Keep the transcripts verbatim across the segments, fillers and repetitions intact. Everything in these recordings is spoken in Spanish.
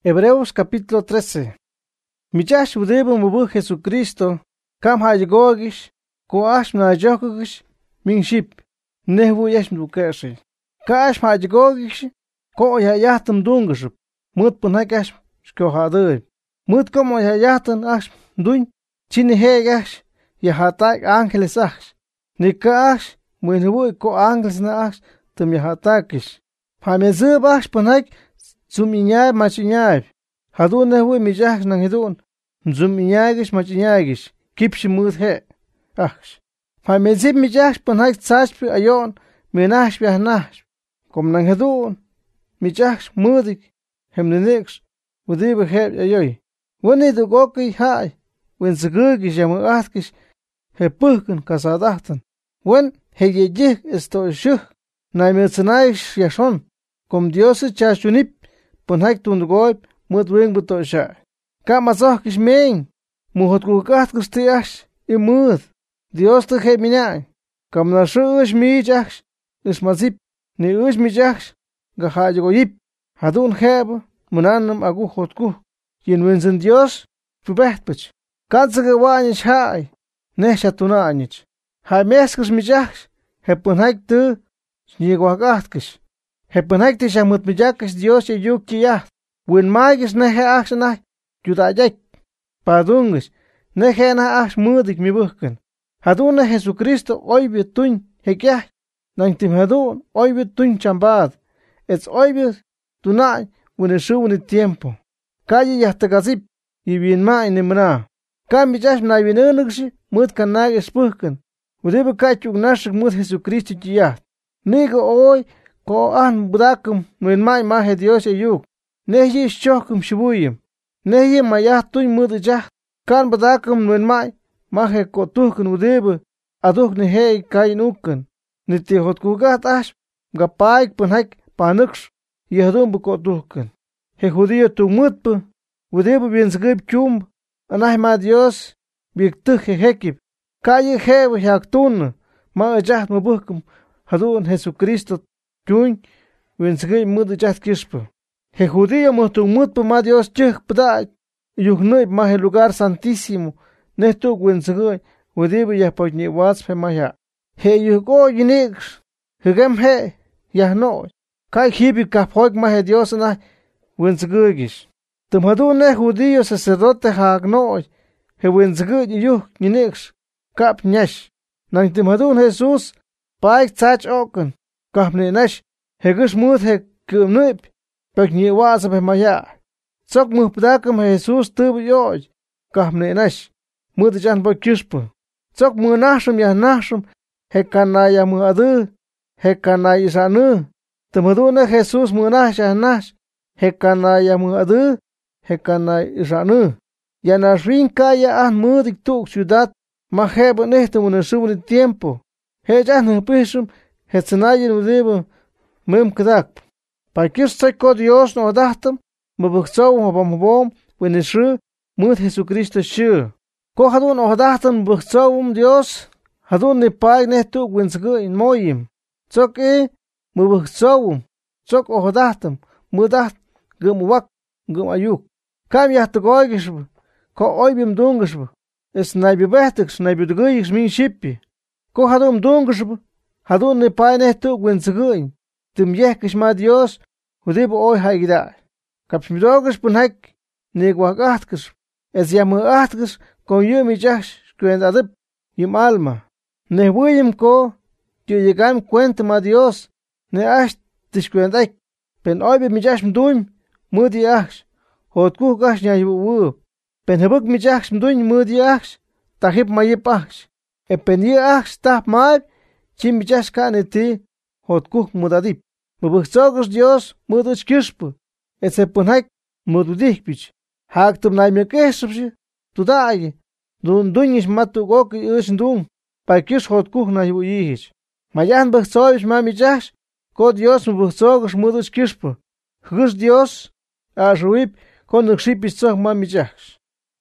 Hebreos capítulo trece. Michash udebo mubu Jesucristo, kam hayagogish, ko ash mnajogish, min ship, nehu yash mdukeshi. Ka ash hayagogish, ko yayatum dungish, mut punakash, shkohadui. Mut como yayatan ash duin, chini hegash, yahatak ángeles ash. Nika ash, muinhu ko ángeles na ash, tum yahatakish. Pamezub ash punak, Zuminyay machinyay. Hadun nehu mijach nang hidun. Zuminyagish machinyagish. Kipshi mud he. Achsh. Famezib mijach panhak tsachpi ayon. Minash biahnash. Kom nang hidun. Mijach mudik. Hemnenix. Udibe heb ayoy. Wani du goki hai. Wen zigugish yamu atkish. He puhken kasadachtan. Wen he yejik esto shuh. Naimetsanaish yashon. Kom Dios chashunip. Punhak tundugoy mut wing butosha. Kamazok is ming. Muhot kukat kustiash imud. Dios te heminai. Kam na shush mijach is mazip ni ush mijach gahajoyip. Hadun heb munanum agu hotku. Yin winzen Dios pubehtpich. Katzige wanyich hai. Nesha tunanich. Hai meskes mijach he punhak tu snigwagahtkish. Hepunhak ti shamut mijakas Dios e yukiya. Win magis nehe axanah judayek. Padungis nehe na ax mudik mi buhken. Haduna Jesucristo oibi tuñ hekyah. Nantim hadun oibi tuñ chambad. Ets oibi tunay win shuwni tiempo. Kayi yahtagazip y bien ma inimra. Ka mijash na winunugshi mut kanag espuhken. Udibu kachuk nashik mut Jesucristo jiyah. Nigo oi ko an budakum nuin mai mahe Dios e yuk. Nehi shokum shibuyim. Nehi mayah tuñ mudijah. Kan budakum nuin mai mahe ko tuhkun udibu. Aduk ni hei kain ukken. Niti hotkugat ash. Gapaik punhak panuksh. Yahdun buko tuhkun. He judío tu mutpu. Udibu bien zgib chumb. Anah ma Dios. Biktuh he hekip. Kayi hebu haktun. Ma ajah mabuhkum. Hadun Jesucristo. Tuñ, winsgay mud jat kispa. He judío mutu mutpa ma Dios chuk pdaay. Yugnay ma he lugar santísimo. Netuk winsgay, udibu yahpochni watspe maya. He yugo yinix. Hugem he, yahnoy. Kai hibi kaphoik ma he Dios na winsgayish. Tumhadu ne judío sacerdote hagnoy. He winsgay yuk yinix. Kap nyash. Nang tumhadun Jesus, paik tsach oken. Kapne nash, hegush mut he kumnip, pek ni wasa pe maya. Sok muhpdakam Jesus tub yoj, kapne nash, mut jan bo kispa. Sok mu nashum ya nashum, he kanaya mu adu, he kanaya isanu. Tumuduna Jesus mu nash ya nash, he kanaya mu adu, he kanaya isanu. Ya nashrin kaya an mudik tuk ciudad, ma hebo nehte munasubni tiempo. He jan hupishum, Hetzenayin udibu mim kdak. Pa kis ko Dios no adahtam, mabukzaw mabamabom, winishu, mut Jesucristo shu. Ko hadun o adahtam mabukzawum Dios, hadun ni pay nehtu winsgu in moyim. Zok e, mabukzawum, zok o adahtam, mudaht, gum wak, gum ayuk. Kam yahtagoygishb, ko oybim dungishb, es naibi behtix, naibi duguyix min shippi. Ko hadum dungishb, Hadun ni pay nehtu winsguin. Tum yehkish ma Dios. Udibu oy haigida. Kapshmidogish punhak. Nigwag ahtkish. Es yamu ahtkish. Kon yu mi jash. Shkuen adib. Yim alma. Nehwiyim ko. Yu yigam kwent ma Dios. Ne ash tishkuen daik. Pen oy bi mi jash mduim. Mudi ash. Hotkuh gash nyayu wu. Pen hebuk mi jash mduim mudi ash. Tahib mayip ash. E pen yi ash tah maib. Chim michash kaneti, hotkuh mudadip. Mubukzogos Dios, muduch kishpu. Etse punhak, mududikpich. Haktum naimekeshpshi, tudai. Dun dunish matu goki ush dun. Pa kish hotkuh na yuyish. Mayan bukzogish ma michash, ko Dios mubukzogos muduch kishpu. Hush Dios, ashuip, kon nukshipish zog ma michash.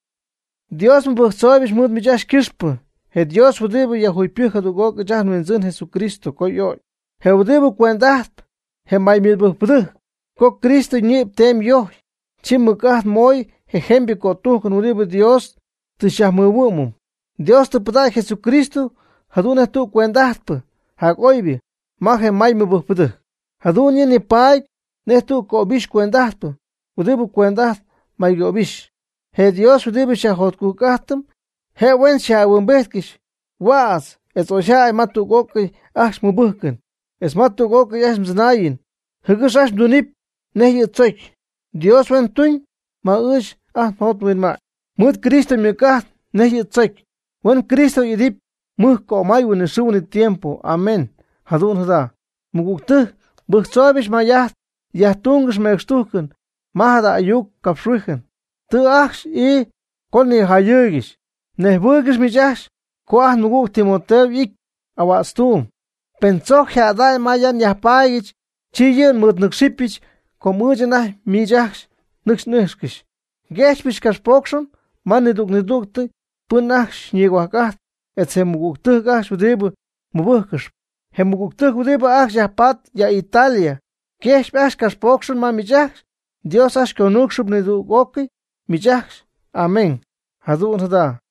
Dios mubukzogish mud michash kishpu. He Dios udibu yahuipiha du gog jan wenzun Jesucristo koyoy. He udibu kwendaht. He may milbuh buduh. Ko Cristo nyip tem yoy. Chimukah moy ejemplo kotuhkan uribe Dios tishahmuwumum. Dios te pada Jesucristo haduna tu kuendahtpa hagoibi maje may mubupede. Hadunya ni pai netu kobish kuendahtpa udibu kuendaht may gobish. He Dios udibu shahot kukahtam he wen shawumbetkish waas es osha matu goki ash mubuhken es matu goki ash mznayin hugus ash dunip nehi tsoik. Dios wen tuin ma ush ah not wen ma mut Cristo mukah nehi tsoik wen Cristo idip muh ko may wen suwni tiempo. Amen. Hadun hada muguktuh buhtsobish mayat yahtungish mekstuhken mahada ayuk kapsruhen tu achs i koni hayugish nehbugish mijash koah nuguk Timoteo ik awastum pensok hadai mayan yahpagich chiyen mut nuksipich komujana mijash nuks nuskish geshpish kaspokshon maniduk nidukte punach niwakat etsemuguktuh gash udibu mubuhkish hemuguktuh udibu ach yahpat ya Italia geshp ash kaspokshon ma mijash Dios ash konukshub niduk oki mijash. Amen. Hadun hada